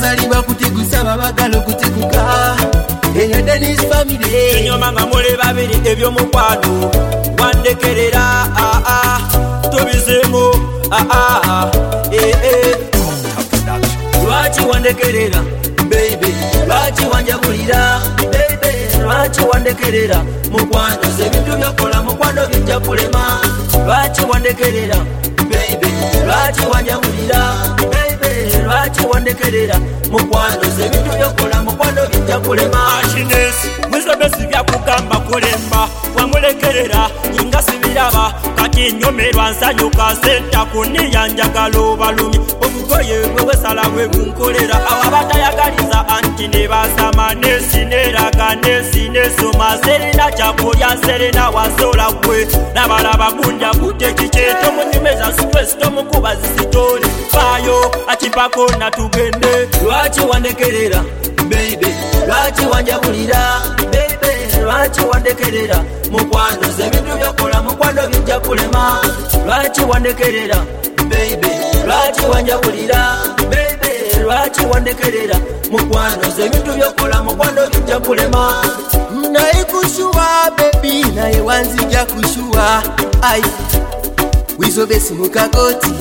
bazalibwa kutigusa babagala okutiguka eyo Dennis family enyoma nga muli babiri ebyomukwano wandekerera tubizemu lwaki wandekerera baby lwaki wanjabulira baby lwaki wandekerera mukwano ze bintu byokola mukwano bijja kulema lwaki wandekerera baby lwaki wanjabulira baby lwaki wandekerera mukwano ze bintu byokola mukwano bijja kulema Agnes mwisomesi byakugamba kulemba wamulekerera inga sibiraba kati nyomerwa nsanyuka senta kuniyanjagala obalumi obugoye bwe wesala bwe bunkolera awabatayagaliza anti ne basama nesineraga nesinesoma serena kyakulya serena wasola gwe nabalaba gundya kutekikyeto munyumeza stress tomukuba zisitori fayo akipako natugende lwaki wandekerera baby lwaki wanjabulira baby lwaki wandekerera mukwano ze bintu byokola mukwano bijja kulema lwaki wandekerera baby lwaki wanjabulira baby lwaki wandekerera mukwano ze bintu byokola mukwano bijja kulema naye kushuwa baby naye wanzija kushuwa ai wizobesi mukakoti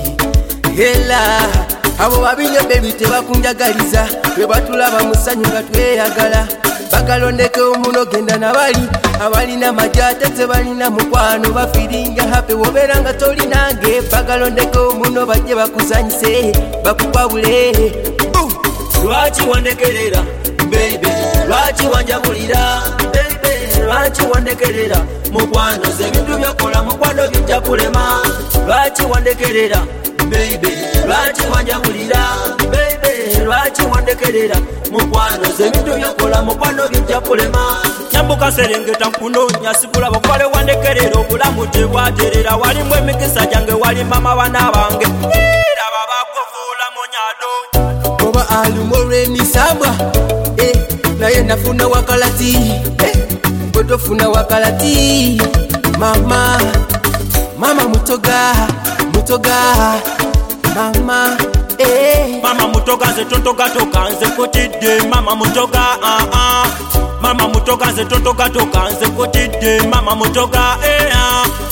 hela abo babinyo baby tebakunjagaliza bwe batulaba musanyu nga tweyagala bakalondeke omuno genda nabali abalina majate tebalina mukwano bafiringa happy wobeera nga tolinange bakalondeke omuno bajje bakuzanyise bakukwabule lwaki wandekerera baby lwaki wanjabulira baby lwaki wandekerera mukwano ze bintu byokola mukwano bijja kulema lwaki wandekerera baby lwaki wanjabulira baby lwaki wandekerera mukwano ze bintu byokola mukwano bijja kulema nyambuka serengeta nkunonya sibula bakwale wandekerera obulamu tebwaterera walimu emikisa gyange wali mama bana bange era babakufuula munyado oba alumolwemisambwa naye nafuna wakalati bwetofuna wakalati mama mutoga mama mama mutoga nze totogatoka nze kutidde mama mutoga mama mutoga nze totogatoka nze kutidde mama mutoga